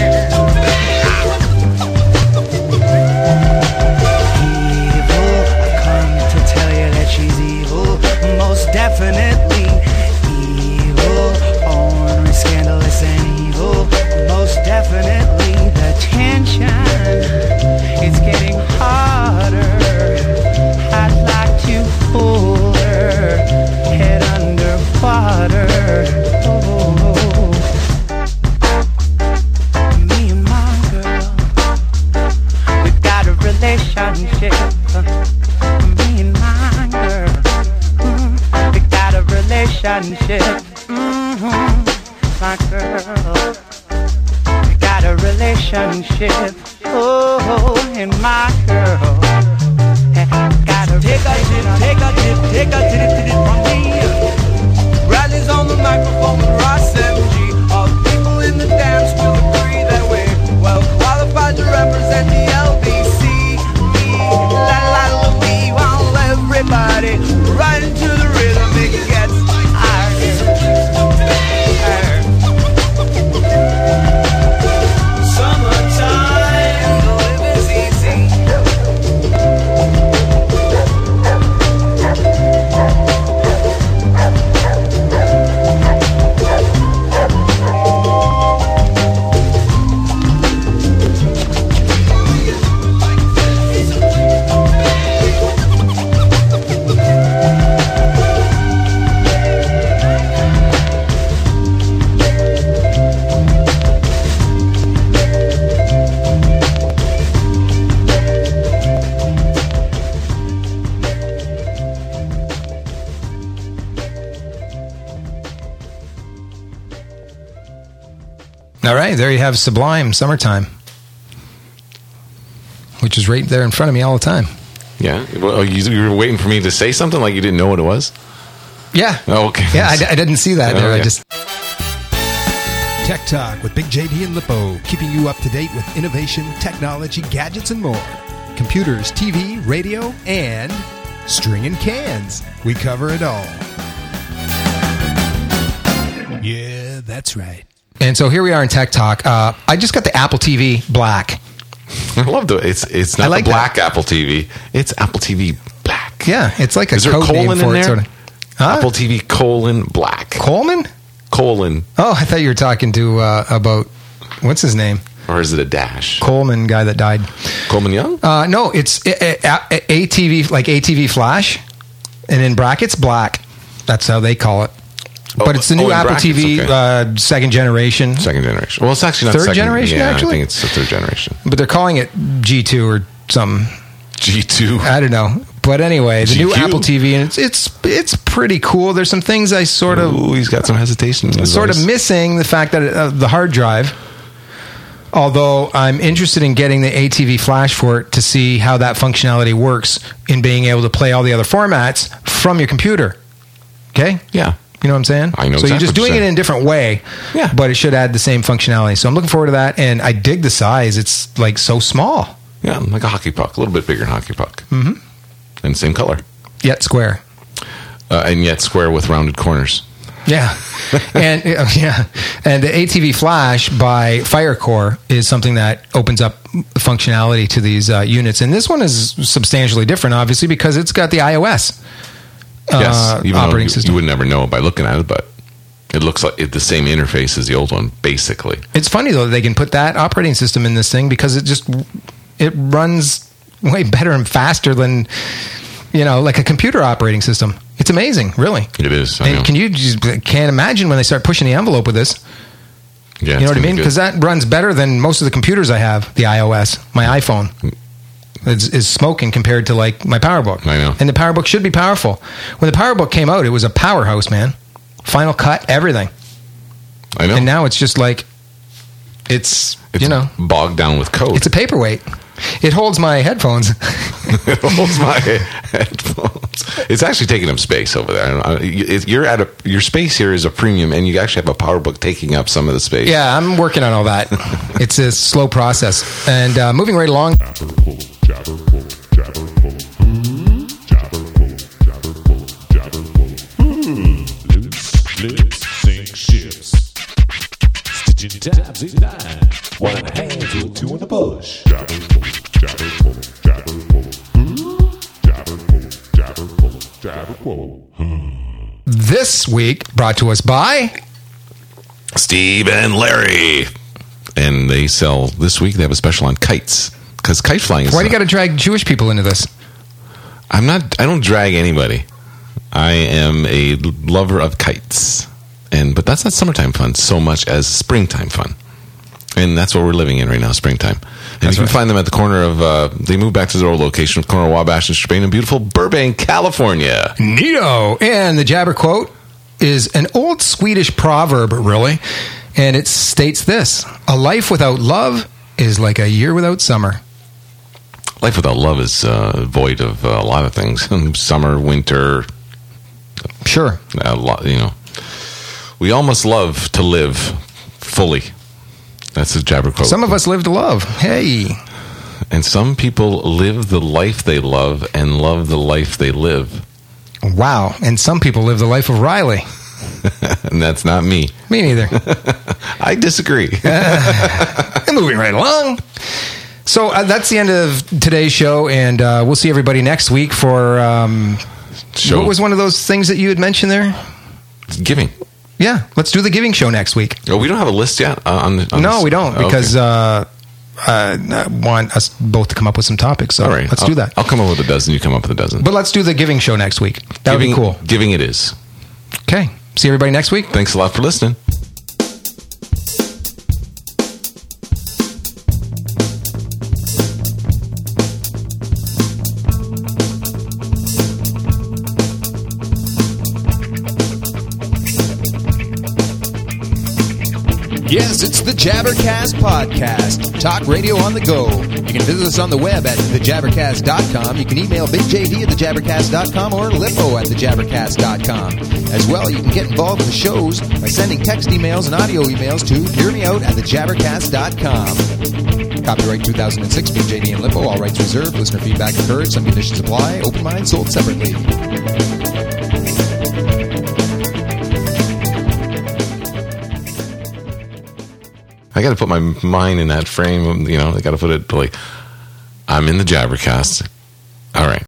[SPEAKER 5] Evil, I've come to tell you that she's evil, most definitely evil, ornery, scandalous and evil, most definitely. The tension, it's getting harder. I'd like to hold her head underwater. Oh, me and my girl, we got a relationship. Me and my girl, mm, we got a relationship. Mm-hmm. My girl, we got a relationship. Oh, and my girl, got a take a tip, take a tip, take a tip, tip from me. Riley's on the microphone with Ross M G. All the people in the dance will agree that we're well qualified to represent the L B C. Me, la la Louis, while everybody right into the rhythm, it gets summertime, the living's easy.
[SPEAKER 4] All right, there you have Sublime, Summertime, which is right there in front of me all the time.
[SPEAKER 2] Yeah? Well, you, you were waiting for me to say something like you didn't know what it was?
[SPEAKER 4] Yeah.
[SPEAKER 2] Oh, okay.
[SPEAKER 4] Yeah, I, I didn't see that
[SPEAKER 2] Oh,
[SPEAKER 4] there. I
[SPEAKER 2] yeah.
[SPEAKER 4] just...
[SPEAKER 3] Tech Talk with Big J D and Lippo, keeping you up to date with innovation, technology, gadgets, and more. Computers, T V, radio, and string and cans. We cover it all. Yeah, that's right.
[SPEAKER 4] And so here we are in Tech Talk. Uh, I just got the Apple T V Black.
[SPEAKER 2] I love the, it's, it's not
[SPEAKER 4] I like
[SPEAKER 2] the black Apple T V. It's Apple T V Black.
[SPEAKER 4] Yeah, it's like a
[SPEAKER 2] Is there a
[SPEAKER 4] code name
[SPEAKER 2] colon
[SPEAKER 4] for
[SPEAKER 2] in
[SPEAKER 4] it.
[SPEAKER 2] there?
[SPEAKER 4] Sort of. Huh?
[SPEAKER 2] Apple T V colon black.
[SPEAKER 4] Coleman?
[SPEAKER 2] Colon.
[SPEAKER 4] Oh, I thought you were talking to uh, about, what's his name?
[SPEAKER 2] Or is it a dash?
[SPEAKER 4] Coleman, guy that died.
[SPEAKER 2] Coleman Young?
[SPEAKER 4] Uh, no, it's A- A- A T V, like A T V Flash, and in brackets, black. That's how they call it. But
[SPEAKER 2] Oh,
[SPEAKER 4] it's the
[SPEAKER 2] oh,
[SPEAKER 4] new
[SPEAKER 2] in
[SPEAKER 4] Apple
[SPEAKER 2] brackets,
[SPEAKER 4] T V
[SPEAKER 2] okay.
[SPEAKER 4] uh, second generation.
[SPEAKER 2] Second generation. Well, it's actually not
[SPEAKER 4] Third
[SPEAKER 2] second
[SPEAKER 4] generation,
[SPEAKER 2] yeah,
[SPEAKER 4] actually?
[SPEAKER 2] I think it's the third generation.
[SPEAKER 4] But they're calling it G two or something.
[SPEAKER 2] G two.
[SPEAKER 4] I don't know. But anyway, the
[SPEAKER 2] G Q.
[SPEAKER 4] new Apple T V, and it's it's it's pretty cool. There's some things I sort of
[SPEAKER 2] Ooh, he's got some hesitation. in his
[SPEAKER 4] sort of
[SPEAKER 2] voice.
[SPEAKER 4] missing, the fact that uh, the hard drive. Although I'm interested in getting the A T V Flash for it to see how that functionality works in being able to play all the other formats from your computer. Okay?
[SPEAKER 2] Yeah.
[SPEAKER 4] You know what I'm saying?
[SPEAKER 2] I know
[SPEAKER 4] So you're
[SPEAKER 2] exactly
[SPEAKER 4] just
[SPEAKER 2] what you're
[SPEAKER 4] doing it
[SPEAKER 2] saying.
[SPEAKER 4] in a different way.
[SPEAKER 2] Yeah.
[SPEAKER 4] But it should add the same functionality. So I'm looking forward to that. And I dig the size. It's like so small,
[SPEAKER 2] Yeah, like a hockey puck. A little bit bigger than a hockey puck. Mm-hmm. And same color.
[SPEAKER 4] yet square.
[SPEAKER 2] Uh, and yet square with rounded corners.
[SPEAKER 4] Yeah, and uh, yeah, and the A T V Flash by Firecore is something that opens up functionality to these uh, units, and this one is substantially different, obviously, because it's got the iOS uh,
[SPEAKER 2] Yes, even though
[SPEAKER 4] operating
[SPEAKER 2] you,
[SPEAKER 4] system.
[SPEAKER 2] you would never know by looking at it, but it looks like it, the same interface as the old one, basically.
[SPEAKER 4] It's funny though that they can put that operating system in this thing because it just it runs way better and faster than you know like a computer operating system. It's amazing, really.
[SPEAKER 2] It is. I
[SPEAKER 4] And
[SPEAKER 2] know.
[SPEAKER 4] can you just can't imagine when they start pushing the envelope with this?
[SPEAKER 2] Yeah,
[SPEAKER 4] You know what I mean? Because that runs better than most of the computers I have. The iOS, my iPhone, is, is smoking compared to like my PowerBook.
[SPEAKER 2] I know.
[SPEAKER 4] And the PowerBook should be powerful. When the PowerBook came out, it was a powerhouse, man. Final Cut, everything.
[SPEAKER 2] I know.
[SPEAKER 4] And now it's just like it's,
[SPEAKER 2] it's
[SPEAKER 4] you know
[SPEAKER 2] bogged down with code.
[SPEAKER 4] it's a paperweight. It holds my headphones.
[SPEAKER 2] It holds my headphones. It's actually taking up space over there. I- it- You're at a your space here is a premium, and you actually have a PowerBook taking up some of the space.
[SPEAKER 4] Yeah, I'm working on all that. It's a slow process. And uh, moving right along.
[SPEAKER 6] Jabberwool, jabberwool, jabberwool. Jabberwool, jabberwool, jabberwool. Loose lips sink ships. Stitching tabs in nine. One in the hand to a two in the bush. Jabberwool, jabberwool, jabberwool. Jabberwool, jabberwool, jabberwool.
[SPEAKER 4] This week, brought to us by...
[SPEAKER 2] Steve and Larry, and they sell this week. They have a special on kites because kite flying is.
[SPEAKER 4] Why do you got to drag Jewish people into this?
[SPEAKER 2] I'm not. I don't drag anybody. I am a lover of kites, and but that's not summertime fun so much as springtime fun, and that's what we're living in right now, springtime. And
[SPEAKER 4] That's
[SPEAKER 2] you can
[SPEAKER 4] right.
[SPEAKER 2] find them at the corner of. Uh, they moved back to their old location, the corner of Wabash and Strabane in beautiful Burbank, California.
[SPEAKER 4] Neato. And the Jabber quote is an old Swedish proverb, really. And it states this: a life without love is like a year without summer.
[SPEAKER 2] Life without love is uh, void of uh, a lot of things. Summer, winter,
[SPEAKER 4] Sure.
[SPEAKER 2] a lot. You know, we all must love to live fully. That's a Jabber quote.
[SPEAKER 4] Some of us live to love. Hey.
[SPEAKER 2] And some people live the life they love and love the life they live.
[SPEAKER 4] Wow. And some people live the life of Riley.
[SPEAKER 2] And that's not me.
[SPEAKER 4] Me neither.
[SPEAKER 2] I disagree.
[SPEAKER 4] And moving right along. So uh, that's the end of today's show, and uh, we'll see everybody next week for um,
[SPEAKER 2] Show.
[SPEAKER 4] what was one of those things that you had mentioned there?
[SPEAKER 2] Giving.
[SPEAKER 4] Yeah, let's do the giving show next week.
[SPEAKER 2] Oh, we don't have a list yet? Uh, on, on
[SPEAKER 4] No,
[SPEAKER 2] this?
[SPEAKER 4] we don't,
[SPEAKER 2] Oh, okay.
[SPEAKER 4] because uh, uh, I want us both to come up with some topics. So
[SPEAKER 2] All right.
[SPEAKER 4] let's
[SPEAKER 2] I'll,
[SPEAKER 4] do that.
[SPEAKER 2] I'll come up with a dozen. You come up with a dozen.
[SPEAKER 4] But let's do the giving show next week. That would be
[SPEAKER 2] giving,
[SPEAKER 4] cool.
[SPEAKER 2] Giving it is.
[SPEAKER 4] Okay. See everybody next week.
[SPEAKER 2] Thanks a lot for listening.
[SPEAKER 1] Yes, it's the Jabbercast Podcast. Talk radio on the go. You can visit us on the web at the jabbercast dot com. You can email Big J D at the jabbercast dot com or Lippo at the jabbercast dot com. As well, you can get involved with the shows by sending text emails and audio emails to hearmeout at the jabbercast dot com. Copyright two thousand six, Big J D and Lippo. All rights reserved. Listener feedback encouraged. Some conditions apply. Open mind, sold separately.
[SPEAKER 2] I got to put my mind in that frame. You know, I got to put it like I'm in the Jabbercast. All right.